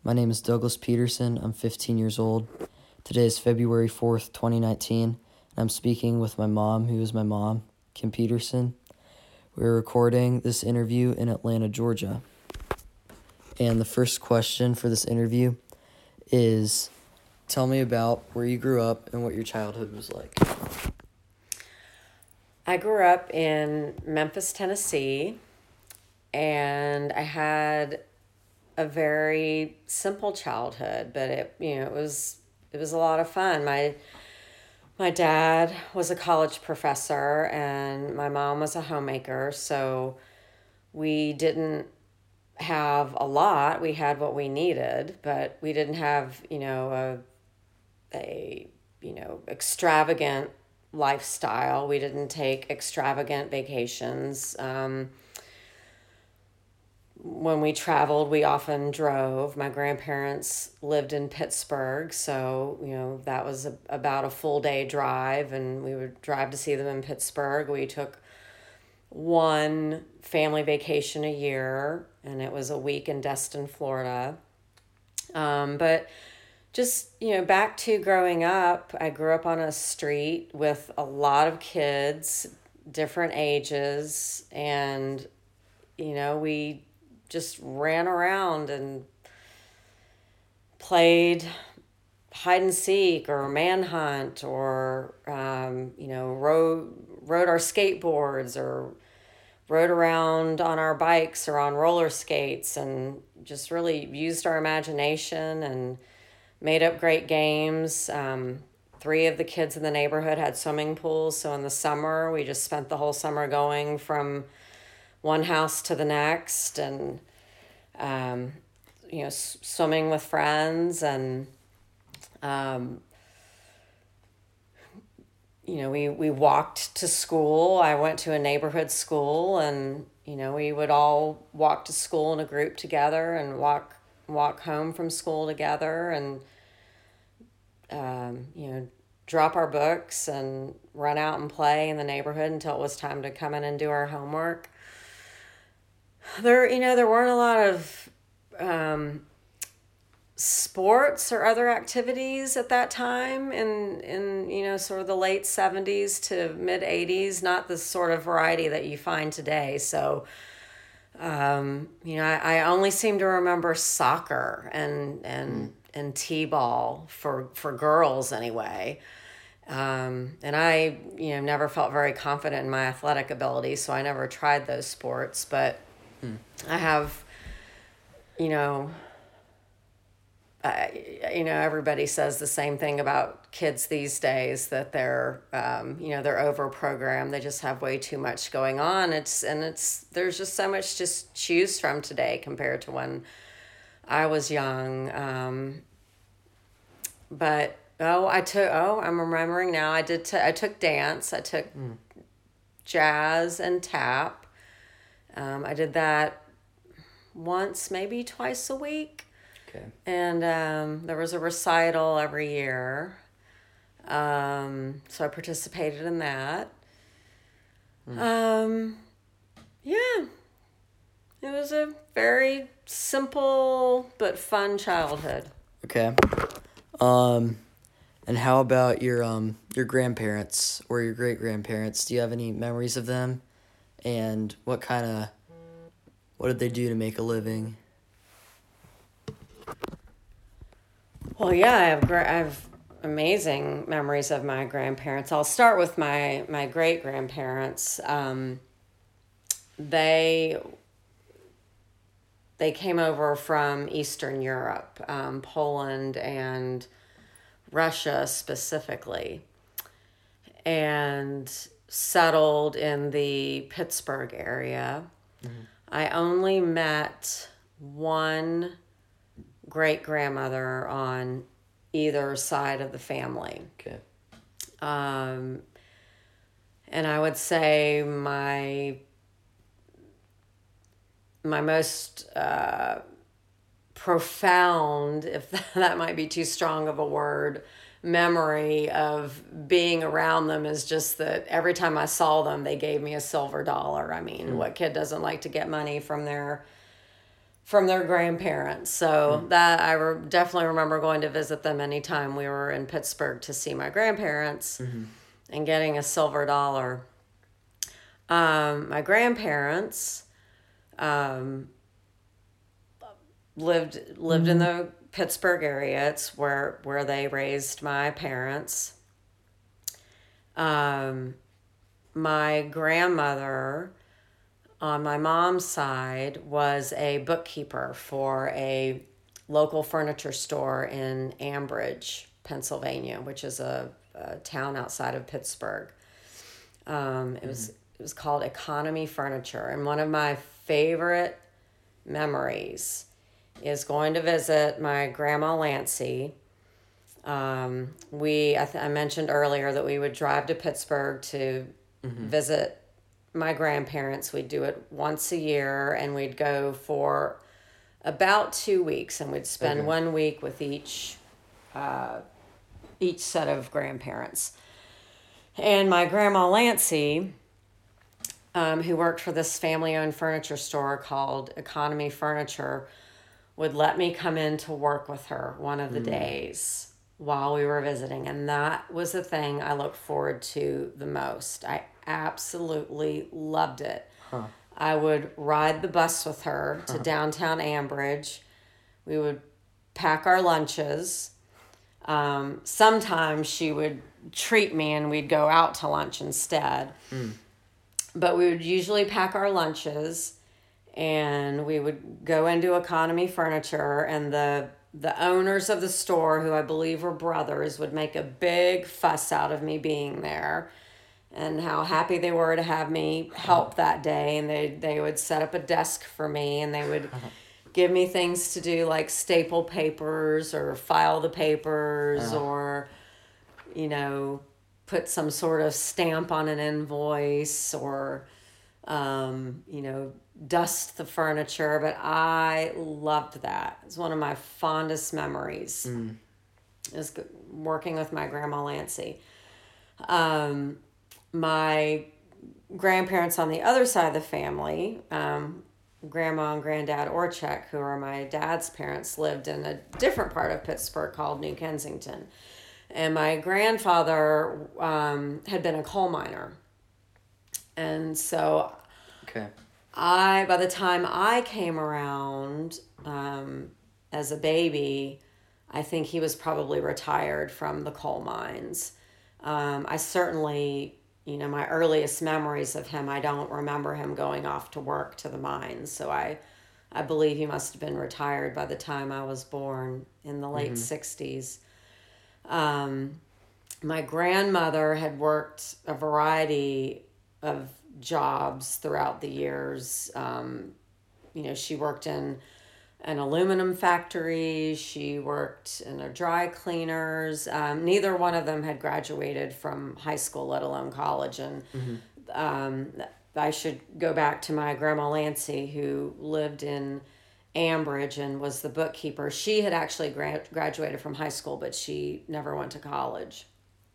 My name is Douglas Peterson. I'm 15 years old. Today is February 4th, 2019, and I'm speaking with my mom, who is my mom, Kim Peterson. We're recording this interview in Atlanta, Georgia. And the first question for this interview is, tell me about where you grew up and what your childhood was like. I grew up in Memphis, Tennessee, and I had a very simple childhood, but it was a lot of fun. My dad was a college professor and my mom was a homemaker, so we didn't have a lot. We had what we needed, but we didn't have, a extravagant lifestyle. We didn't take extravagant vacations. When we traveled, we often drove. My grandparents lived in Pittsburgh, so that was about a full day drive, and we would drive to see them in Pittsburgh. We took one family vacation a year, and it was a week in Destin, Florida. But just back to growing up, I grew up on a street with a lot of kids, different ages, and we just ran around and played hide and seek or manhunt, or rode our skateboards, or rode around on our bikes or on roller skates, and just really used our imagination and made up great games. Three of the kids in the neighborhood had swimming pools, so in the summer we just spent the whole summer going from one house to the next, and swimming with friends, and we walked to school. I went to a neighborhood school, and we would all walk to school in a group together and walk home from school together, and drop our books and run out and play in the neighborhood until it was time to come in and do our homework. There weren't a lot of sports or other activities at that time in sort of the late 70s to mid 80s, not the sort of variety that you find today. So, I only seem to remember soccer and t-ball for girls anyway. And I, never felt very confident in my athletic ability, so I never tried those sports, but I have, everybody says the same thing about kids these days, that they're over programmed. They just have way too much going on. There's just so much to choose from today compared to when I was young. I'm remembering now. I took dance. I took jazz and tap. I did that once, maybe twice a week. Okay. And there was a recital every year. So I participated in that. Yeah. It was a very simple but fun childhood. Okay. And how about your grandparents or your great-grandparents? Do you have any memories of them? And what did they do to make a living? Well, yeah, I have amazing memories of my grandparents. I'll start with my great-grandparents. They came over from Eastern Europe, Poland and Russia specifically, and settled in the Pittsburgh area. Mm-hmm. I only met one great-grandmother on either side of the family. Okay. And I would say my most profound, if that might be too strong of a word, memory of being around them is just that every time I saw them, they gave me a silver dollar. I mean, what kid doesn't like to get money from their from their grandparents. So that definitely remember going to visit them anytime we were in Pittsburgh to see my grandparents and getting a silver dollar. My grandparents lived in the Pittsburgh area. It's where they raised my parents. My grandmother on my mom's side was a bookkeeper for a local furniture store in Ambridge, Pennsylvania, which is a town outside of Pittsburgh. It was called Economy Furniture, and one of my favorite memories is going to visit my grandma Lancy. I mentioned earlier that we would drive to Pittsburgh to visit my grandparents. We'd do it once a year, and we'd go for about 2 weeks, and we'd spend 1 week with each set of grandparents. And my grandma Lancy, who worked for this family-owned furniture store called Economy Furniture, would let me come in to work with her one of the days while we were visiting. And that was the thing I looked forward to the most. I absolutely loved it. I would ride the bus with her to downtown Ambridge. We would pack our lunches. Sometimes she would treat me and we'd go out to lunch instead. But we would usually pack our lunches and we would go into Economy Furniture, and the owners of the store, who I believe were brothers, would make a big fuss out of me being there and how happy they were to have me help that day. And they would set up a desk for me, and they would give me things to do like staple papers or file the papers or, put some sort of stamp on an invoice or, dust the furniture. But I loved that. It's one of my fondest memories is working with my grandma Lancy. My grandparents on the other side of the family, Grandma and Granddad Orchek, who are my dad's parents, lived in a different part of Pittsburgh called New Kensington. And my grandfather had been a coal miner. And so by the time I came around as a baby, I think he was probably retired from the coal mines. I certainly, my earliest memories of him, I don't remember him going off to work to the mines. So I believe he must have been retired by the time I was born in the late 60s. My grandmother had worked a variety of jobs throughout the years. She worked in an aluminum factory. She worked in a dry cleaners. Neither one of them had graduated from high school, let alone college. And I should go back to my grandma Lancy, who lived in Ambridge and was the bookkeeper. She had actually graduated from high school, but she never went to college.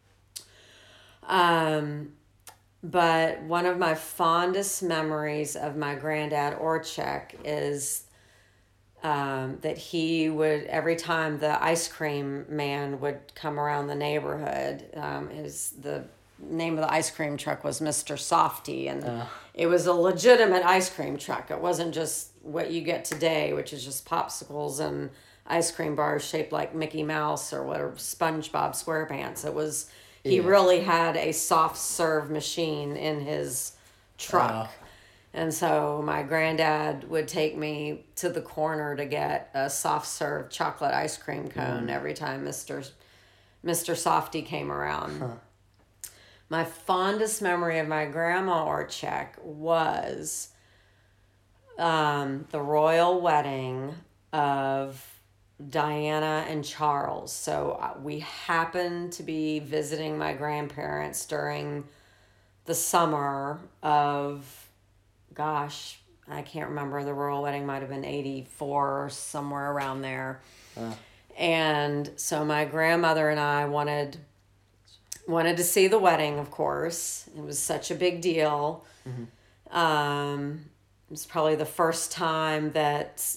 But one of my fondest memories of my granddad Orchek is that he would, every time the ice cream man would come around the neighborhood, the name of the ice cream truck was Mr. Softy, and it was a legitimate ice cream truck. It wasn't just what you get today, which is just popsicles and ice cream bars shaped like Mickey Mouse or whatever, SpongeBob SquarePants. It was, he really had a soft serve machine in his truck. And so my granddad would take me to the corner to get a soft serve chocolate ice cream cone every time Mr. Softy came around. My fondest memory of my grandma Orchek was the royal wedding of Diana and Charles. So we happened to be visiting my grandparents during the summer of, gosh, I can't remember. The royal wedding might have been 84 or somewhere around there. And so my grandmother and I wanted to see the wedding, of course. It was such a big deal. was probably the first time that,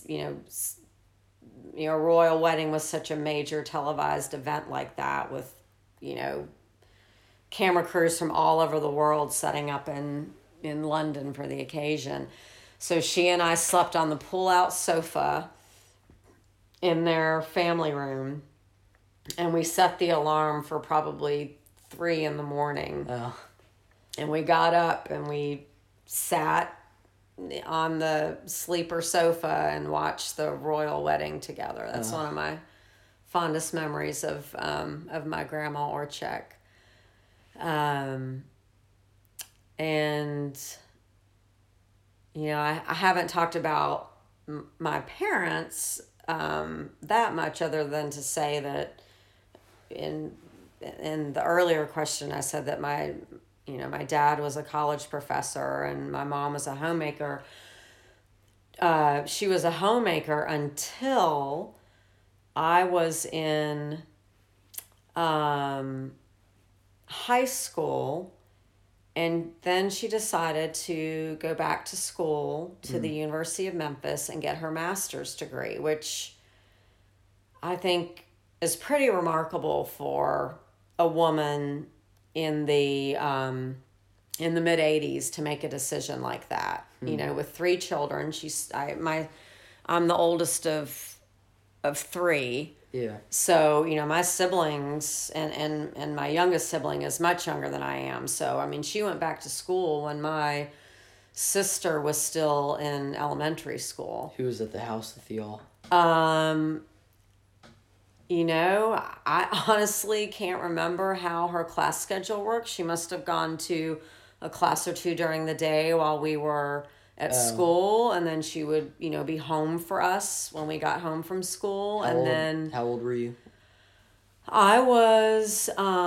a royal wedding was such a major televised event like that, with, you know, camera crews from all over the world setting up in London for the occasion. So she and I slept on the pull-out sofa in their family room, and we set the alarm for probably 3 a.m. Oh. And we got up and we sat on the sleeper sofa and watched the royal wedding together. That's one of my fondest memories of my grandma Orchek. And I haven't talked about my parents that much, other than to say that in the earlier question I said that my dad was a college professor and my mom was a homemaker. She was a homemaker until I was in high school, and then she decided to go back to school to the University of Memphis and get her master's degree, which I think is pretty remarkable for a woman in the mid 80s to make a decision like that. With 3 children. I'm the oldest of 3. Yeah. So, my siblings and my youngest sibling is much younger than I am. So, I mean, she went back to school when my sister was still in elementary school. Who was at the house with y'all? I honestly can't remember how her class schedule worked. She must have gone to a class or 2 during the day while we were at school, and then she would, be home for us when we got home from school. How old were you? I was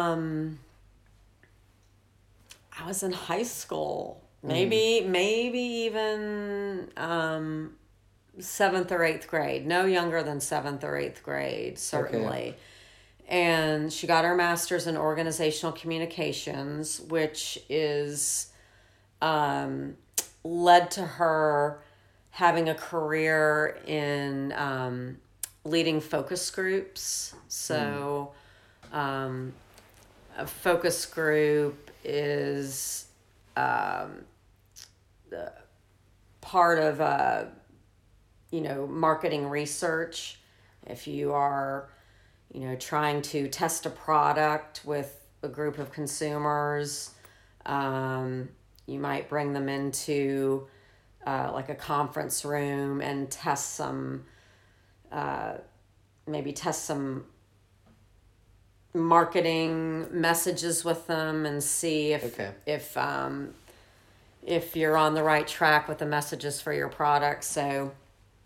in high school, maybe even 7th or 8th grade, no younger than 7th or 8th grade, certainly. Okay. And she got her master's in organizational communications, which is led to her having a career in leading focus groups. So a focus group is part of marketing research. If you are trying to test a product with a group of consumers, you might bring them into like a conference room and test some marketing messages with them and see if you're on the right track with the messages for your product. So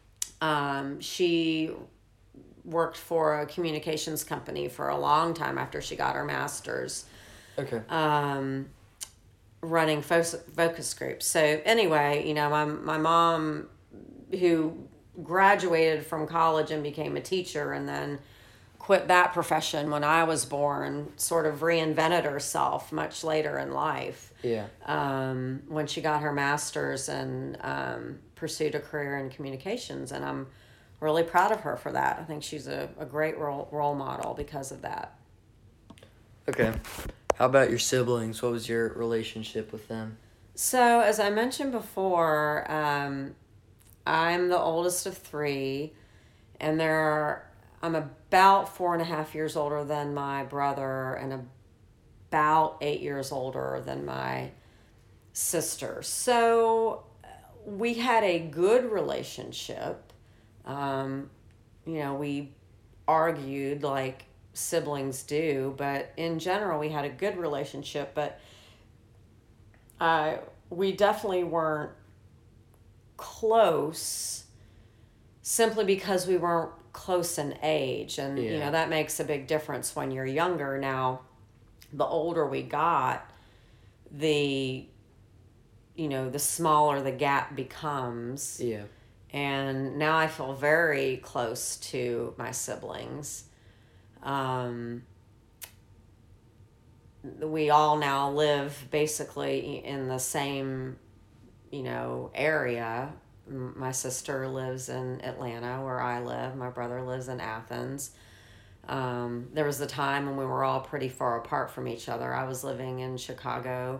she worked for a communications company for a long time after she got her master's. Okay. Running focus groups. So anyway, my mom, who graduated from college and became a teacher and then quit that profession when I was born, sort of reinvented herself much later in life. Yeah. When she got her master's and pursued a career in communications, and I'm really proud of her for that. I think she's a great role model because of that. Okay. How about your siblings? What was your relationship with them? So, as I mentioned before, I'm the oldest of 3, and I'm about 4.5 years older than my brother and about 8 years older than my sister. So, we had a good relationship. We argued like siblings do, but in general we had a good relationship. But we definitely weren't close simply because we weren't close in age, and that makes a big difference when you're younger. Now the older we got, the smaller the gap becomes. Yeah. And now I feel very close to my siblings. We all now live basically in the same area. My sister lives in Atlanta, where I live. My brother lives in Athens. There was a time when we were all pretty far apart from each other. I was living in Chicago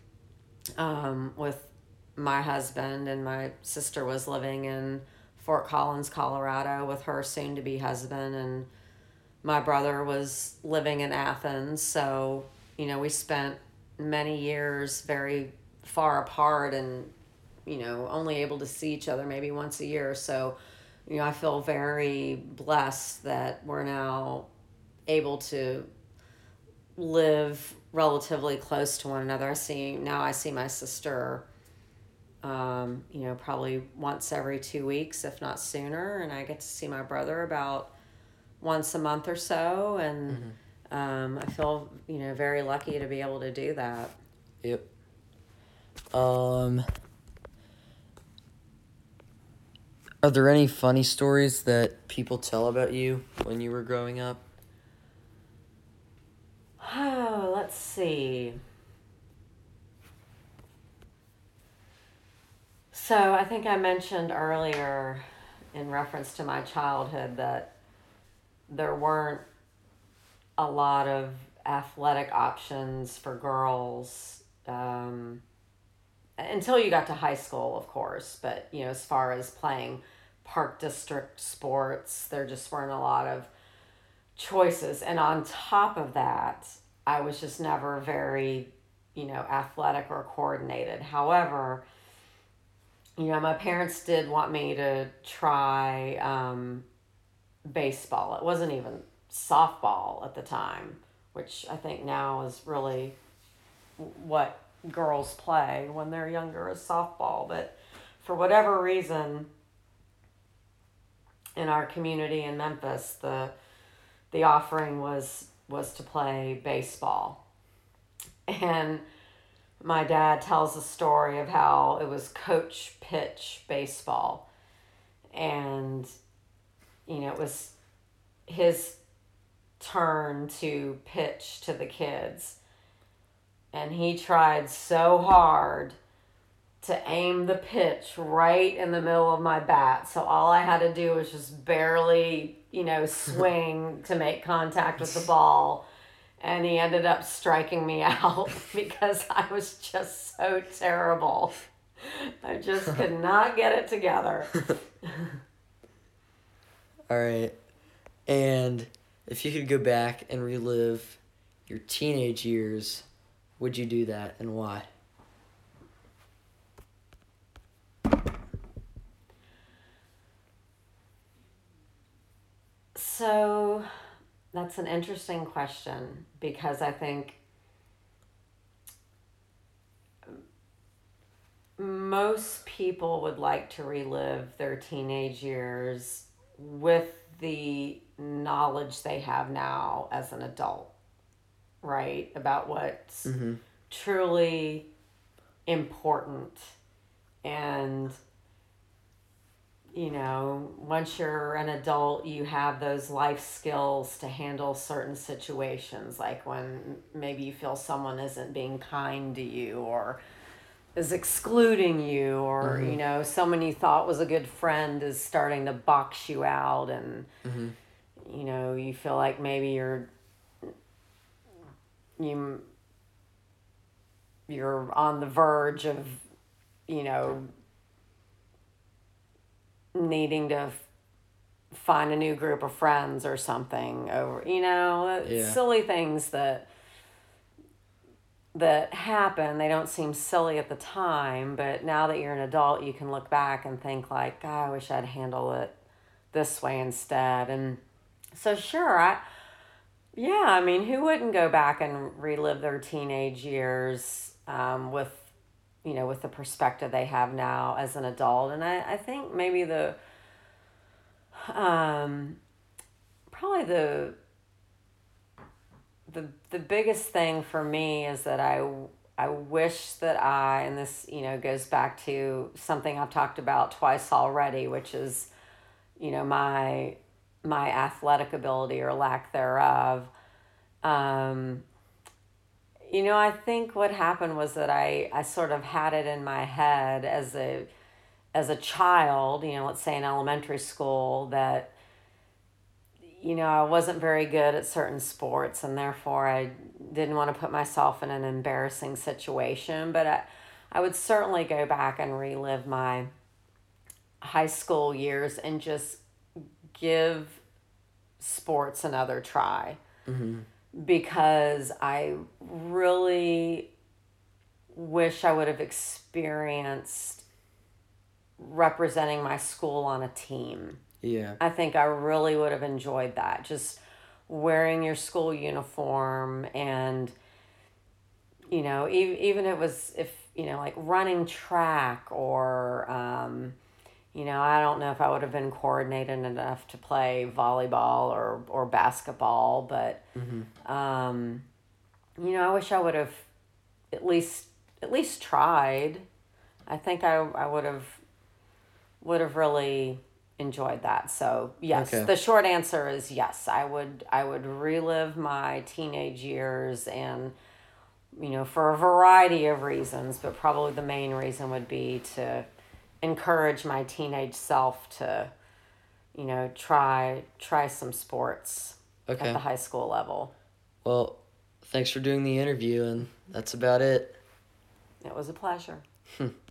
with my husband, and my sister was living in Fort Collins, Colorado, with her soon to be husband, and my brother was living in Athens. So, we spent many years very far apart and, only able to see each other maybe once a year. So, I feel very blessed that we're now able to live relatively close to one another. I see my sister, probably once every 2 weeks, if not sooner, and I get to see my brother about once a month or so, and I feel very lucky to be able to do that. Yep. Are there any funny stories that people tell about you when you were growing up? Oh, let's see. So I think I mentioned earlier in reference to my childhood that there weren't a lot of athletic options for girls until you got to high school, of course. But, as far as playing park district sports, there just weren't a lot of choices. And on top of that, I was just never very, athletic or coordinated. However, my parents did want me to try baseball. It wasn't even softball at the time, which I think now is really what girls play when they're younger, is softball. But for whatever reason, in our community in Memphis, the offering was to play baseball. And my dad tells a story of how it was coach pitch baseball. And, it was his turn to pitch to the kids. And he tried so hard to aim the pitch right in the middle of my bat. So all I had to do was just barely, swing to make contact with the ball. And he ended up striking me out because I was just so terrible. I just could not get it together. All right. And if you could go back and relive your teenage years, would you do that, and why? So that's an interesting question, because I think most people would like to relive their teenage years with the knowledge they have now as an adult, right? About what's truly important. And, once you're an adult, you have those life skills to handle certain situations, like when maybe you feel someone isn't being kind to you or is excluding you, or someone you thought was a good friend is starting to box you out, and you feel like maybe you're on the verge of needing to find a new group of friends or something, over silly things that happen. They don't seem silly at the time, but now that you're an adult, you can look back and think like, God, I wish I'd handled it this way instead. And so sure, who wouldn't go back and relive their teenage years with the perspective they have now as an adult? And I think maybe probably the biggest thing for me is that I wish that and this, goes back to something I've talked about twice already, which is, my athletic ability or lack thereof. I think what happened was that I sort of had it in my head as a child, let's say in elementary school, that I wasn't very good at certain sports, and therefore I didn't want to put myself in an embarrassing situation. But I would certainly go back and relive my high school years and just give sports another try, because I really wish I would have experienced representing my school on a team. Yeah. I think I really would have enjoyed that. Just wearing your school uniform, and, even it was, if, like running track, or, I don't know if I would have been coordinated enough to play volleyball or basketball, but, I wish I would have at least tried. I think I would have really enjoyed that. So yes, Okay. the short answer is yes. I would relive my teenage years, and for a variety of reasons, but probably the main reason would be to encourage my teenage self to try some sports at Okay. the high school level. Well, thanks for doing the interview, and that's about it. It was a pleasure.